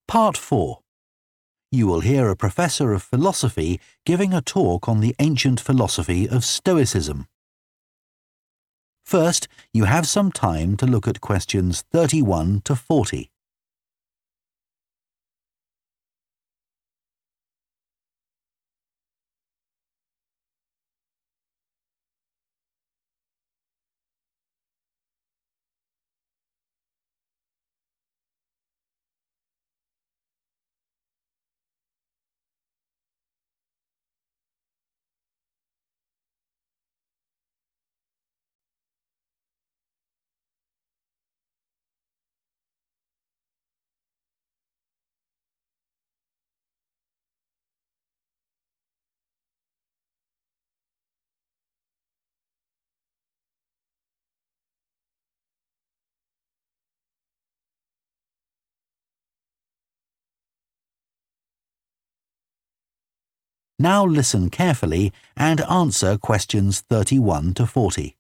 Part 4. You will hear a professor of philosophy giving a talk on the ancient philosophy of Stoicism. First, you have some time to look at questions 31 to 40. Now listen carefully and answer questions 31 to 40.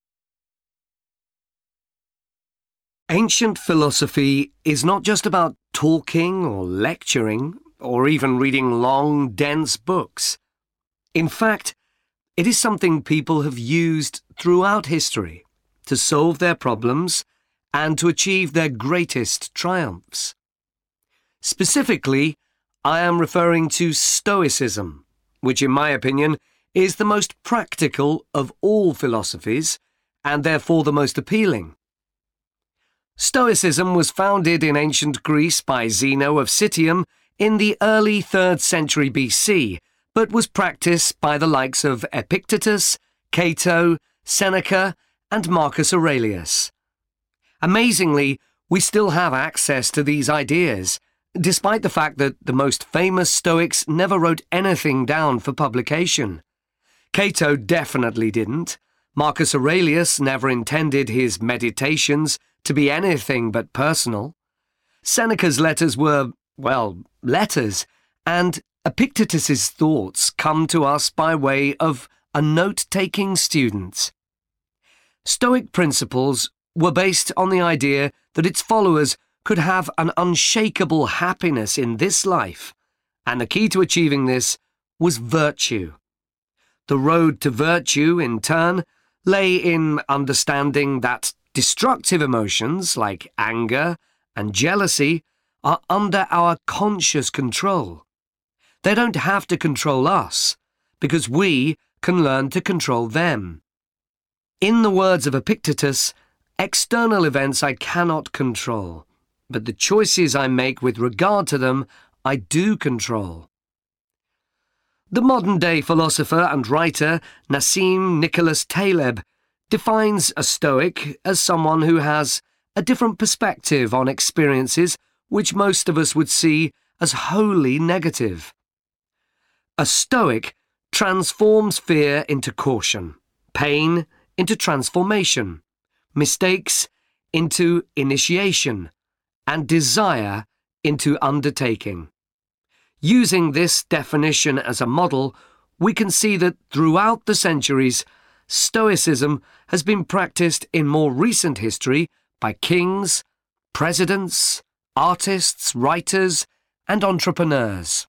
Ancient philosophy is not just about talking or lecturing or even reading long, dense books. In fact, it is something people have used throughout history to solve their problems and to achieve their greatest triumphs. Specifically, I am referring to Stoicism, which in my opinion is the most practical of all philosophies and therefore the most appealing. Stoicism was founded in ancient Greece by Zeno of Citium in the early 3rd century BC, but was practiced by the likes of Epictetus, Cato, Seneca, and Marcus Aurelius. Amazingly, we still have access to these ideas, despite the fact that the most famous Stoics never wrote anything down for publication. Cato definitely didn't. Marcus Aurelius never intended his meditations to be anything but personal. Seneca's letters were, well, letters, and Epictetus's thoughts come to us by way of a note-taking student. Stoic principles were based on the idea that its followers could have an unshakable happiness in this life, and the key to achieving this was virtue. The road to virtue, in turn, lay in understanding that destructive emotions like anger and jealousy are under our conscious control. They don't have to control us, because we can learn to control them. In the words of Epictetus, external events I cannot control, but the choices I make with regard to them, I do control. The modern-day philosopher and writer Nassim Nicholas Taleb defines a Stoic as someone who has a different perspective on experiences which most of us would see as wholly negative. A Stoic transforms fear into caution, pain into transformation, mistakes into initiation, and desire into undertaking. Using this definition as a model, we can see that throughout the centuries, Stoicism has been practiced in more recent history by kings, presidents, artists, writers, and entrepreneurs.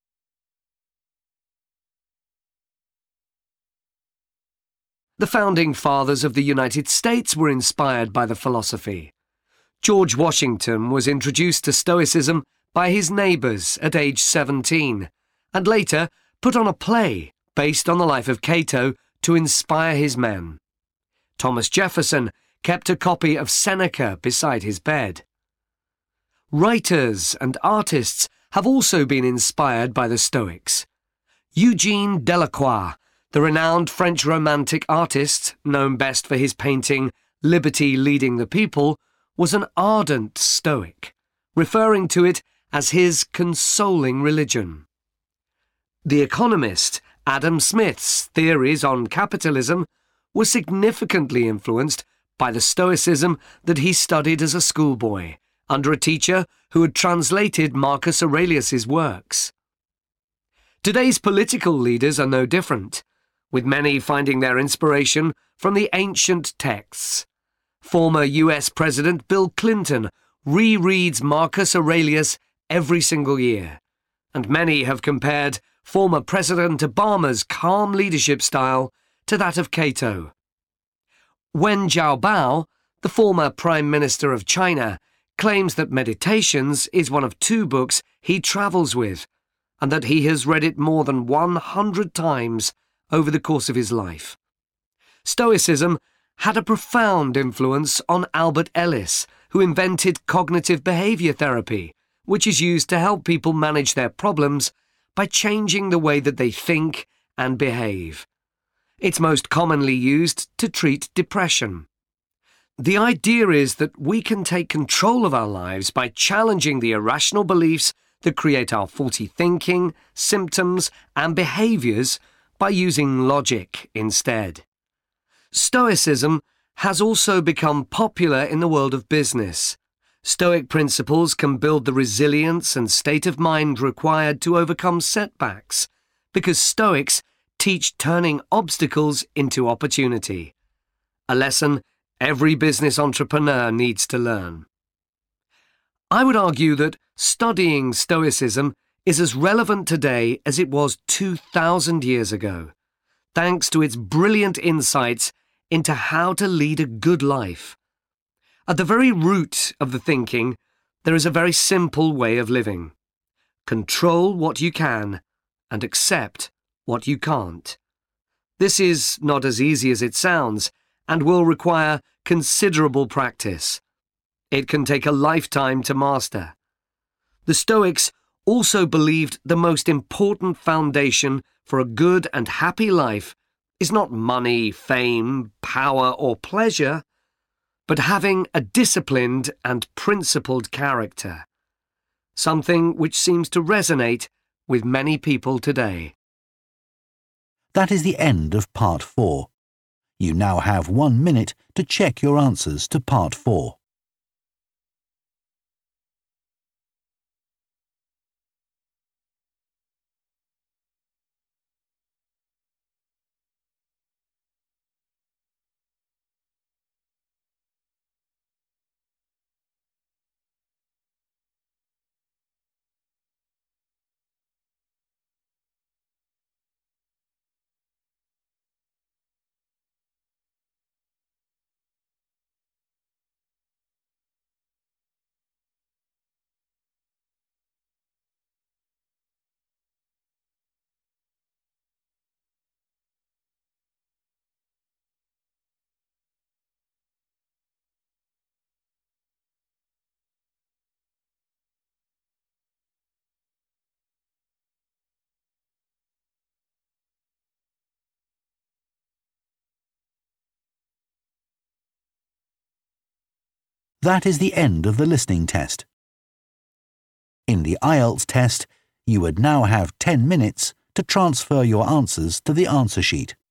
The founding fathers of the United States were inspired by the philosophy. George Washington was introduced to Stoicism by his neighbours at age 17, and later put on a play based on the life of Cato to inspire his men. Thomas Jefferson kept a copy of Seneca beside his bed. Writers and artists have also been inspired by the Stoics. Eugene Delacroix, the renowned French Romantic artist, known best for his painting Liberty Leading the People, was an ardent Stoic, referring to it as his consoling religion. The economist Adam Smith's theories on capitalism were significantly influenced by the Stoicism that he studied as a schoolboy, under a teacher who had translated Marcus Aurelius's works. Today's political leaders are no different, with many finding their inspiration from the ancient texts. Former US President Bill Clinton rereads Marcus Aurelius every single year, and many have compared former President Obama's calm leadership style to that of Cato. Wen Jiabao, the former Prime Minister of China, claims that Meditations is one of 2 books he travels with, and that he has read it more than 100 times over the course of his life. Stoicism had a profound influence on Albert Ellis, who invented cognitive behavior therapy, which is used to help people manage their problems by changing the way that they think and behave. It's most commonly used to treat depression. The idea is that we can take control of our lives by challenging the irrational beliefs that create our faulty thinking, symptoms, and behaviours by using logic instead. Stoicism has also become popular in the world of business. Stoic principles can build the resilience and state of mind required to overcome setbacks, because Stoics teach turning obstacles into opportunity, a lesson every business entrepreneur needs to learn. I would argue that studying Stoicism is as relevant today as it was 2,000 years ago, thanks to its brilliant insights into how to lead a good life. At the very root of the thinking, there is a very simple way of living. Control what you can and accept what you can't. This is not as easy as it sounds, and will require considerable practice. It can take a lifetime to master. The Stoics also believed the most important foundation for a good and happy life is not money, fame, power, or pleasure, but having a disciplined and principled character, something which seems to resonate with many people today. That is the end of Part 4. You now have 1 minute to check your answers to Part 4. That is the end of the listening test. In the IELTS test, you would now have 10 minutes to transfer your answers to the answer sheet.